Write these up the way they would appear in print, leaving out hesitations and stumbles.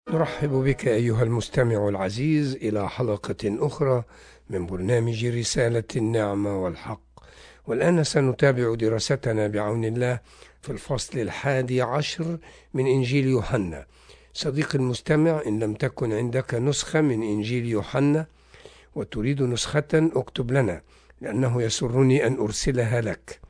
نرحب بك أيها المستمع العزيز إلى حلقة أخرى من برنامج رسالة النعمة والحق. والآن سنتابع دراستنا بعون الله في الفصل 11 من إنجيل يوحنا. صديقي المستمع، إن لم تكن عندك نسخة من إنجيل يوحنا وتريد نسخة اكتب لنا، لأنه يسرني أن أرسلها لك.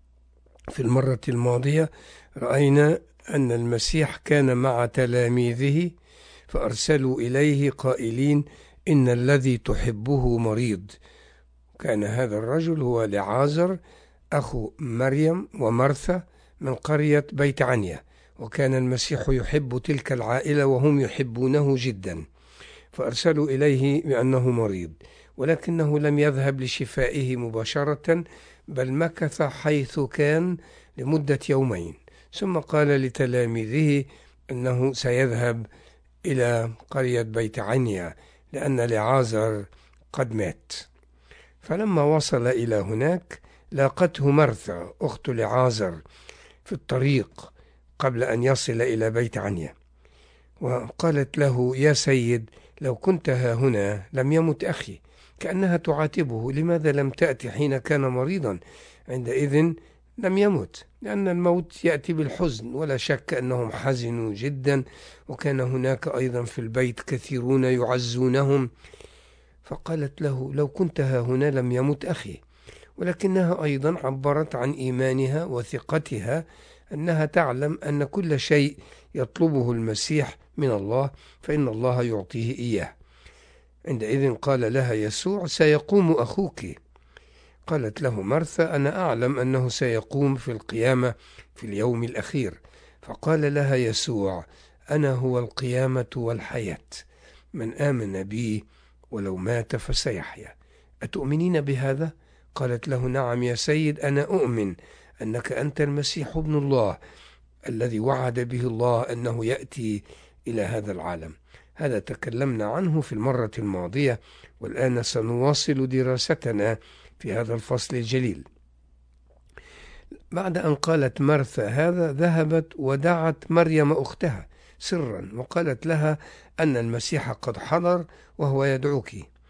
في المرة الماضية رأينا أن المسيح كان مع تلاميذه فأرسلوا إليه قائلين: إن الذي تحبه مريض. كان هذا الرجل هو لعازر أخو مريم ومرثا من قرية بيت عنيا، وكان المسيح يحب تلك العائلة وهم يحبونه جدا، فأرسلوا إليه بأنه مريض، ولكنه لم يذهب لشفائه مباشرة، بل مكث حيث كان لمدة يومين، ثم قال لتلاميذه أنه سيذهب إلى قرية بيت عنيا لأن لعازر قد مات. فلما وصل إلى هناك لاقته مرثا أخت لعازر في الطريق قبل أن يصل إلى بيت عنيا، وقالت له: يا سيد، لو كنت ها هنا لم يمت أخي. كأنها تعاتبه: لماذا لم تأتي حين كان مريضا؟ عندئذ لم يمت، لأن الموت يأتي بالحزن، ولا شك أنهم حزنوا جدا، وكان هناك أيضا في البيت كثيرون يعزونهم. فقالت له: لو كنت ها هنا لم يمت أخي. ولكنها أيضا عبرت عن إيمانها وثقتها أنها تعلم أن كل شيء يطلبه المسيح من الله فإن الله يعطيه إياه. عندئذ قال لها يسوع: سيقوم أخوك. قالت له مرثا: أنا أعلم أنه سيقوم في القيامة في اليوم الأخير. فقال لها يسوع: أنا هو القيامة والحياة، من آمن بي ولو مات فسيحيا. أتؤمنين بهذا؟ قالت له: نعم يا سيد، أنا أؤمن أنك أنت المسيح ابن الله الذي وعد به الله أنه يأتي إلى هذا العالم. هذا تكلمنا عنه في المرة الماضية، والآن سنواصل دراستنا في هذا الفصل الجليل. بعد أن قالت مرثا هذا، ذهبت ودعت مريم أختها سرا وقالت لها أن المسيح قد حضر وهو يدعوك.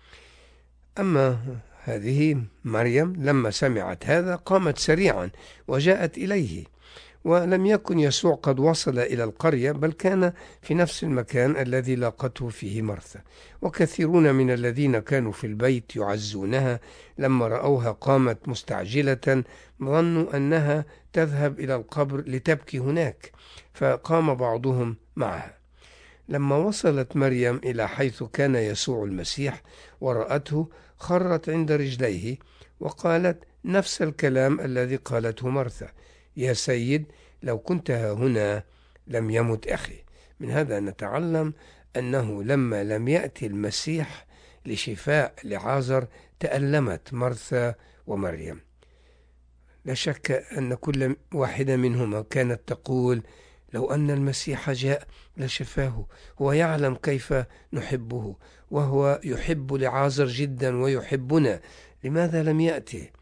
أما هذه مريم لما سمعت هذا قامت سريعا وجاءت إليه، ولم يكن يسوع قد وصل إلى القرية، بل كان في نفس المكان الذي لاقته فيه مرثا. وكثيرون من الذين كانوا في البيت يعزونها لما رأوها قامت مستعجلة ظنوا أنها تذهب إلى القبر لتبكي هناك، فقام بعضهم معها. لما وصلت مريم إلى حيث كان يسوع المسيح ورأته، خرت عند رجليه وقالت نفس الكلام الذي قالته مرثا: يا سيد، لو كنت ها هنا لم يمت أخي. من هذا نتعلم أنه لما لم يأتي المسيح لشفاء لعازر تألمت مرثا ومريم. لا شك أن كل واحدة منهما كانت تقول: لو أن المسيح جاء لشفاه، هو يعلم كيف نحبه، وهو يحب لعازر جدا ويحبنا، لماذا لم يأتي؟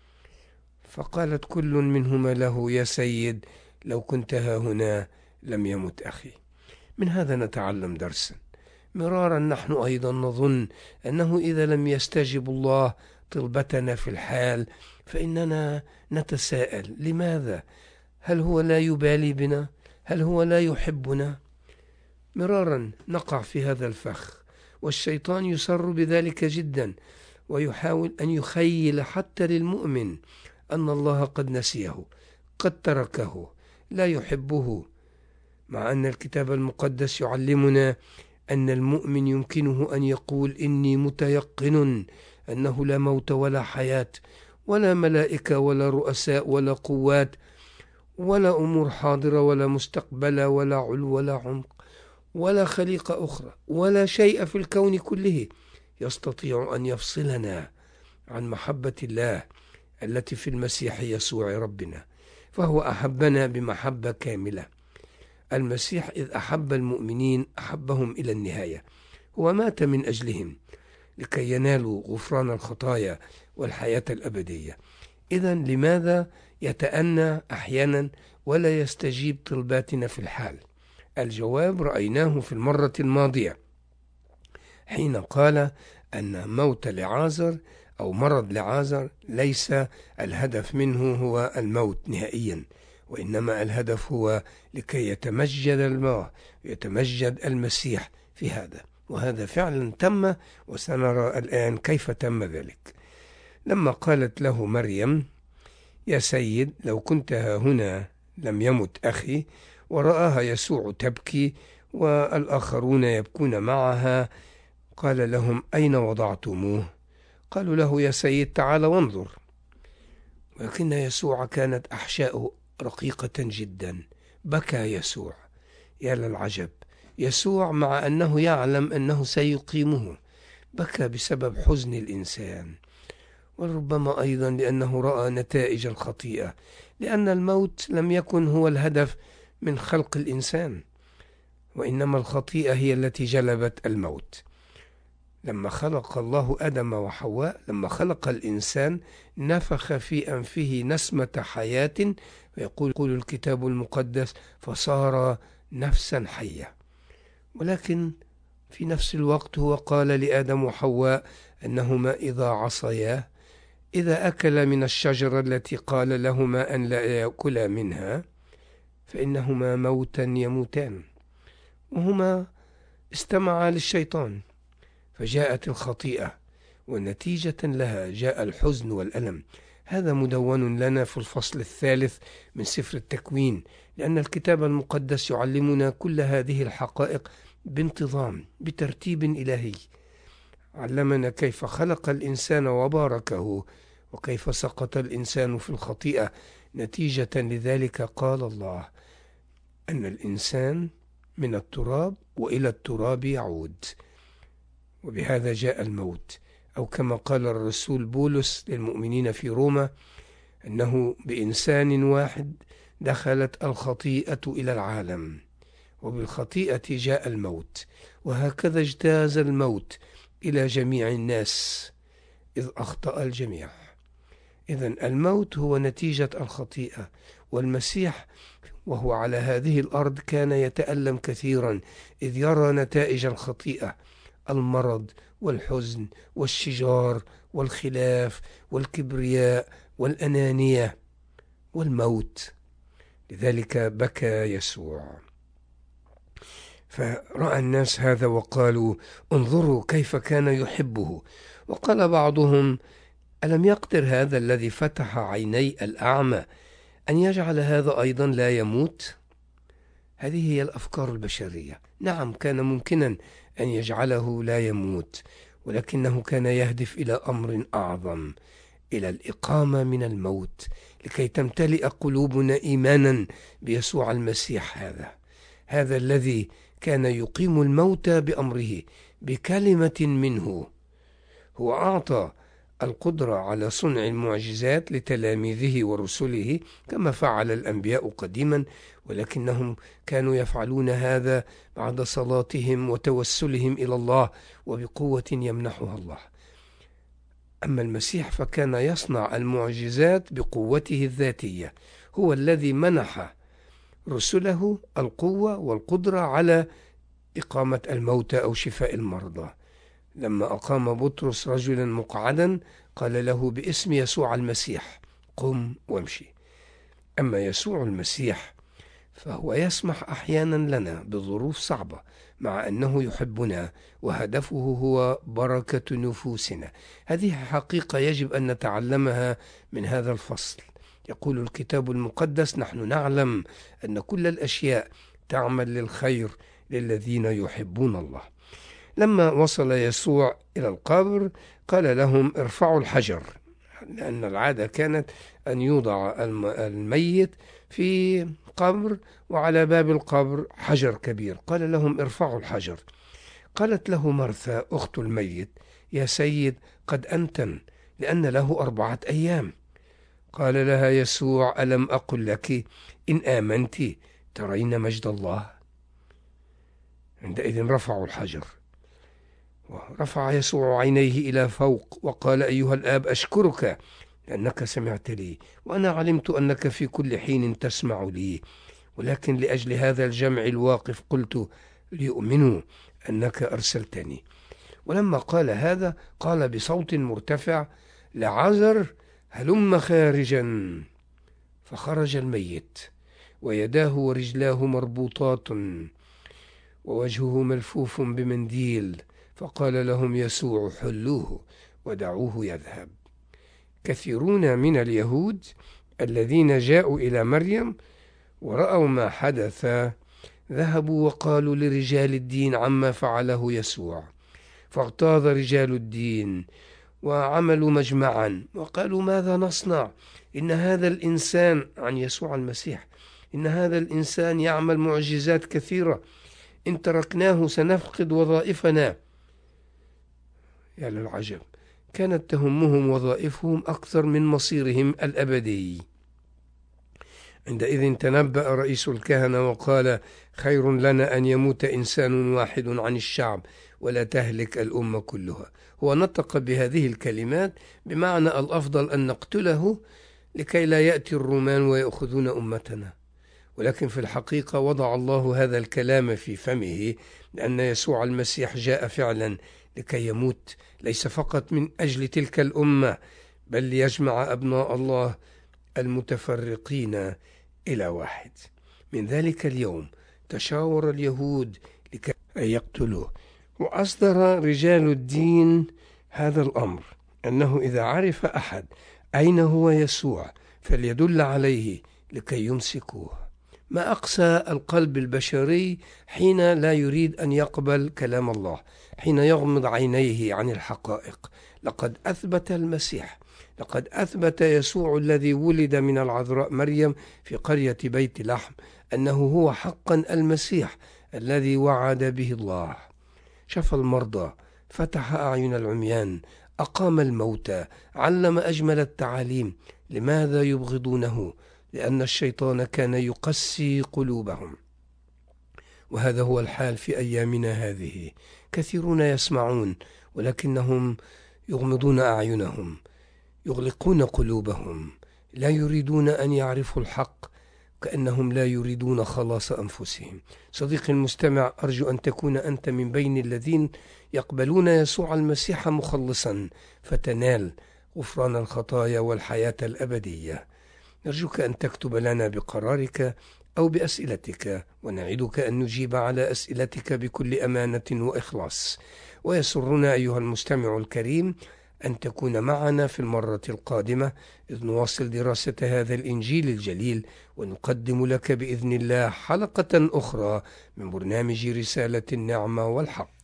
فقالت كل منهما له: يا سيد، لو كنت ها هنا لم يمت أخي. من هذا نتعلم درسا. مرارا نحن أيضا نظن أنه إذا لم يستجب الله طلبتنا في الحال فإننا نتساءل: لماذا؟ هل هو لا يبالي بنا؟ هل هو لا يحبنا؟ مرارا نقع في هذا الفخ، والشيطان يسر بذلك جدا، ويحاول أن يخيل حتى للمؤمن أن الله قد نسيه، قد تركه، لا يحبه، مع أن الكتاب المقدس يعلمنا أن المؤمن يمكنه أن يقول: إني متيقن أنه لا موت ولا حياة ولا ملائكة ولا رؤساء ولا قوات ولا أمور حاضرة ولا مستقبلة ولا علو ولا عمق ولا خليقة أخرى ولا شيء في الكون كله يستطيع أن يفصلنا عن محبة الله التي في المسيح يسوع ربنا. فهو أحبنا بمحبة كاملة. المسيح إذ أحب المؤمنين أحبهم إلى النهاية، هو مات من أجلهم لكي ينالوا غفران الخطايا والحياة الأبدية. إذن لماذا يتأنى أحيانا ولا يستجيب طلباتنا في الحال؟ الجواب رأيناه في المرة الماضية حين قال أن موت لعازر أو مرض لعازر ليس الهدف منه هو الموت نهائيا، وإنما الهدف هو لكي يتمجد الله ويتمجد المسيح في هذا، وهذا فعلا تم، وسنرى الآن كيف تم ذلك. لما قالت له مريم: يا سيد، لو كنت هنا لم يمت أخي، ورآها يسوع تبكي والآخرون يبكون معها، قال لهم: أين وضعتموه؟ قالوا له: يا سيد، تعال وانظر. ولكن يسوع كانت أحشاؤه رقيقة جدا. بكى يسوع. يا للعجب، يسوع مع أنه يعلم أنه سيقيمه بكى بسبب حزن الإنسان، وربما أيضا لأنه رأى نتائج الخطيئة، لأن الموت لم يكن هو الهدف من خلق الإنسان، وإنما الخطيئة هي التي جلبت الموت. لما خلق الله آدم وحواء، لما خلق الإنسان، نفخ في أنفه نسمة حياة، ويقول الكتاب المقدس: فصار نفسا حية. ولكن في نفس الوقت هو قال لآدم وحواء أنهما إذا عصياه، إذا أكل من الشجرة التي قال لهما أن لا يأكلا منها، فإنهما موتا يموتان، وهما استمعا للشيطان، فجاءت الخطيئة، ونتيجة لها جاء الحزن والألم. هذا مدون لنا في الفصل 3 من سفر التكوين، لأن الكتاب المقدس يعلمنا كل هذه الحقائق بانتظام، بترتيب إلهي. علمنا كيف خلق الإنسان وباركه، وكيف سقط الإنسان في الخطيئة. نتيجة لذلك قال الله أن الإنسان من التراب وإلى التراب يعود، وبهذا جاء الموت. أو كما قال الرسول بولس للمؤمنين في روما: أنه بإنسان واحد دخلت الخطيئة إلى العالم، وبالخطيئة جاء الموت، وهكذا اجتاز الموت إلى جميع الناس إذ أخطأ الجميع. إذن الموت هو نتيجة الخطيئة، والمسيح وهو على هذه الأرض كان يتألم كثيرا إذ يرى نتائج الخطيئة: المرض والحزن والشجار والخلاف والكبرياء والأنانية والموت. لذلك بكى يسوع. فرأى الناس هذا وقالوا: انظروا كيف كان يحبه. وقال بعضهم: ألم يقدر هذا الذي فتح عيني الأعمى أن يجعل هذا أيضا لا يموت؟ هذه هي الأفكار البشرية. نعم، كان ممكنا أن يجعله لا يموت، ولكنه كان يهدف إلى أمر أعظم، إلى الإقامة من الموت، لكي تمتلئ قلوبنا إيمانا بيسوع المسيح، هذا الذي كان يقيم الموت بأمره بكلمة منه. هو أعطى القدرة على صنع المعجزات لتلاميذه ورسله كما فعل الأنبياء قديما، ولكنهم كانوا يفعلون هذا بعد صلاتهم وتوسلهم إلى الله وبقوة يمنحها الله. أما المسيح فكان يصنع المعجزات بقوته الذاتية. هو الذي منح رسله القوة والقدرة على إقامة الموتى أو شفاء المرضى. لما أقام بطرس رجلا مقعدا قال له باسم يسوع المسيح: قم وامشي. أما يسوع المسيح فهو يسمح أحيانا لنا بظروف صعبة، مع أنه يحبنا وهدفه هو بركة نفوسنا. هذه حقيقة يجب أن نتعلمها من هذا الفصل. يقول الكتاب المقدس: نحن نعلم أن كل الأشياء تعمل للخير للذين يحبون الله. لما وصل يسوع إلى القبر قال لهم: ارفعوا الحجر، لأن العادة كانت أن يوضع الميت في قبر وعلى باب القبر حجر كبير. قال لهم: ارفعوا الحجر. قالت له مرثا أخت الميت: يا سيد، قد أنتن، لأن له 4 أيام. قال لها يسوع: ألم أقل لك إن آمنت ترين مجد الله؟ عندئذ رفعوا الحجر. ورفع يسوع عينيه إلى فوق وقال: أيها الآب، أشكرك لأنك سمعت لي، وأنا علمت أنك في كل حين تسمع لي، ولكن لأجل هذا الجمع الواقف قلت ليؤمنوا أنك أرسلتني. ولما قال هذا قال بصوت مرتفع: لعازر هلم خارجا. فخرج الميت ويداه ورجلاه مربوطات ووجهه ملفوف بمنديل، فقال لهم يسوع: حلوه ودعوه يذهب. كثيرون من اليهود الذين جاءوا إلى مريم ورأوا ما حدث ذهبوا وقالوا لرجال الدين عما فعله يسوع، فاغتاظ رجال الدين وعملوا مجمعا وقالوا: ماذا نصنع؟ إن هذا الإنسان، عن يسوع المسيح، إن هذا الإنسان يعمل معجزات كثيرة، إن تركناه سنفقد وظائفنا. يا للعجب، كانت تهمهم وظائفهم أكثر من مصيرهم الأبدي. عندئذ تنبأ رئيس الكهنة وقال: خير لنا أن يموت إنسان واحد عن الشعب ولا تهلك الأمة كلها. هو نطق بهذه الكلمات بمعنى الأفضل أن نقتله لكي لا يأتي الرومان ويأخذون أمتنا، ولكن في الحقيقة وضع الله هذا الكلام في فمه، لأن يسوع المسيح جاء فعلا لكي يموت، ليس فقط من أجل تلك الأمة، بل ليجمع أبناء الله المتفرقين إلى واحد. من ذلك اليوم تشاور اليهود لكي يقتلوه، وأصدر رجال الدين هذا الأمر، أنه إذا عرف أحد أين هو يسوع فليدل عليه لكي يمسكوه. ما أقسى القلب البشري حين لا يريد أن يقبل كلام الله، حين يغمض عينيه عن الحقائق. لقد أثبت المسيح، لقد أثبت يسوع الذي ولد من العذراء مريم في قرية بيت لحم أنه هو حقا المسيح الذي وعد به الله. شفى المرضى، فتح أعين العميان، أقام الموتى، علم أجمل التعاليم. لماذا يبغضونه؟ لأن الشيطان كان يقسي قلوبهم. وهذا هو الحال في أيامنا هذه. كثيرون يسمعون ولكنهم يغمضون أعينهم، يغلقون قلوبهم، لا يريدون أن يعرفوا الحق، كأنهم لا يريدون خلاص أنفسهم. صديقي المستمع، أرجو أن تكون أنت من بين الذين يقبلون يسوع المسيح مخلصا، فتنال غفران الخطايا والحياة الأبدية. نرجوك أن تكتب لنا بقرارك أو بأسئلتك، ونعدك أن نجيب على أسئلتك بكل أمانة وإخلاص. ويسرنا أيها المستمع الكريم أن تكون معنا في المرة القادمة، إذ نواصل دراسة هذا الإنجيل الجليل، ونقدم لك بإذن الله حلقة أخرى من برنامج رسالة النعمة والحق.